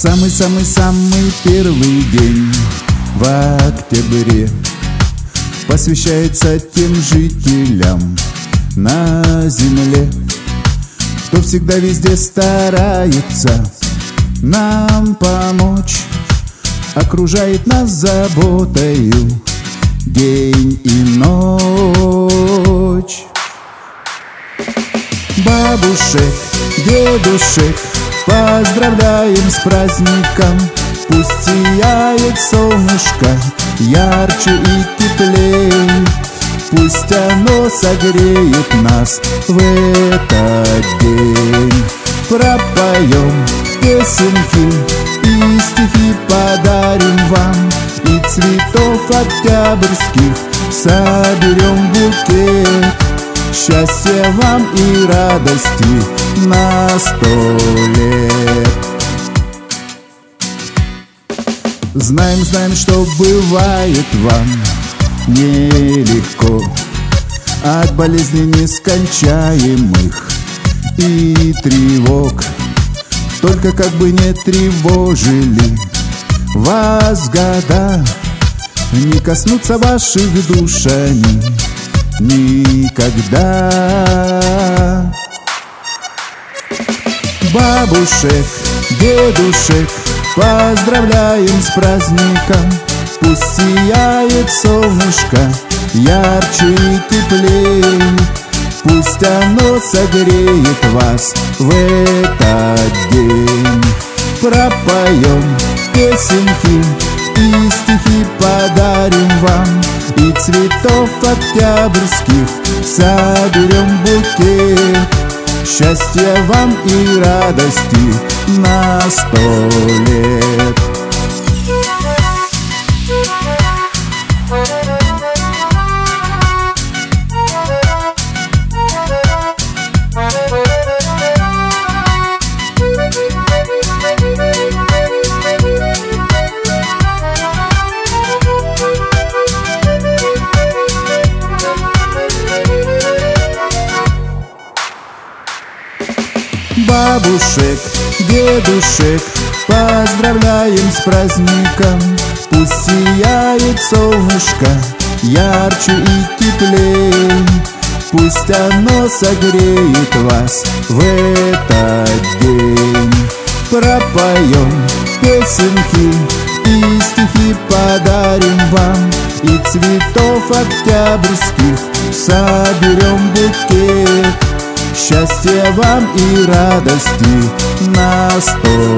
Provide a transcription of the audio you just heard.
Самый-самый-самый первый день в октябре посвящается тем жителям на земле, кто всегда везде старается нам помочь, окружает нас заботою день и ночь. Бабушек, дедушек поздравляем с праздником, пусть сияет солнышко ярче и теплее, пусть оно согреет нас в этот день. Пропоем песенки и стихи подарим вам, и цветов октябрьских соберем букет. Счастья вам и радости на 100 лет. Знаем, что бывает вам нелегко от болезней нескончаемых и тревог. Только как бы не тревожили вас года, не коснутся ваших душ они никогда. Бабушек, дедушек поздравляем с праздником, пусть сияет солнышко ярче и теплее, пусть оно согреет вас в этот день. Пропоем песенки и стихи подарим вам, и цветов октябрьских соберем букет. Счастья вам и радости на 100 лет. Бабушек, дедушек поздравляем с праздником, пусть сияет солнышко ярче и теплее, пусть оно согреет вас в этот день. Пропоем песенки и стихи подарим вам, и цветов октябрьских соберем букет. Счастья вам и радости на 100